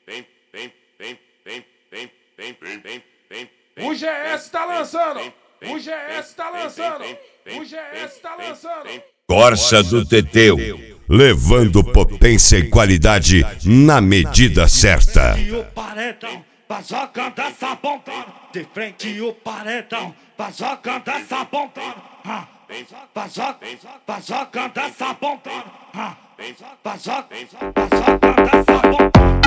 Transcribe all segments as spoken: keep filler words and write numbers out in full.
O G S tá lançando, o G S tá lançando, o G S tá lançando. Corsa do Teteu, levando potência e qualidade na medida certa. E o paredão, bazocando essa bombando. De frente o paredão, bazocando essa bombando. Bazocando essa bombando. Bazocando essa bombando.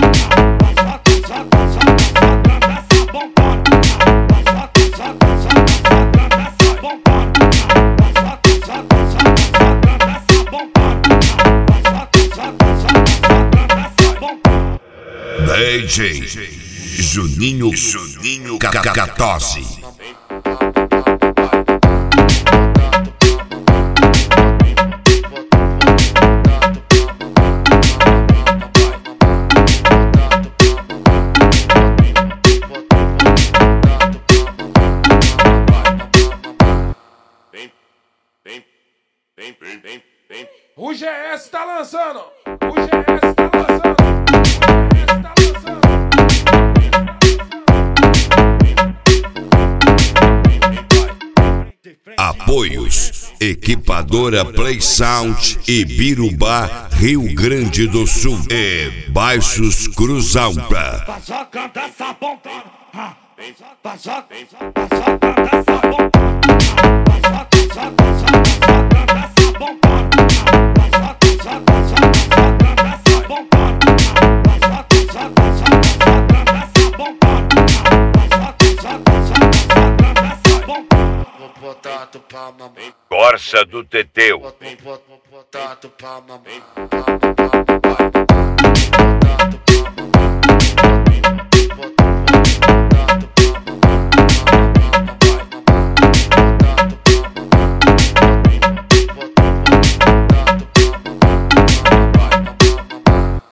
D J Juninho Juninho Cacatosi. O G S tá lançando, o G S tá lançando. Apoios: Equipadora Play Sound e Birubá, Rio Grande do Sul e Baixos Cruz Alta. Bazocando essa bombando. Bazocando essa bombando. Corsa do Teteu. Vou botar tu pra mamãe.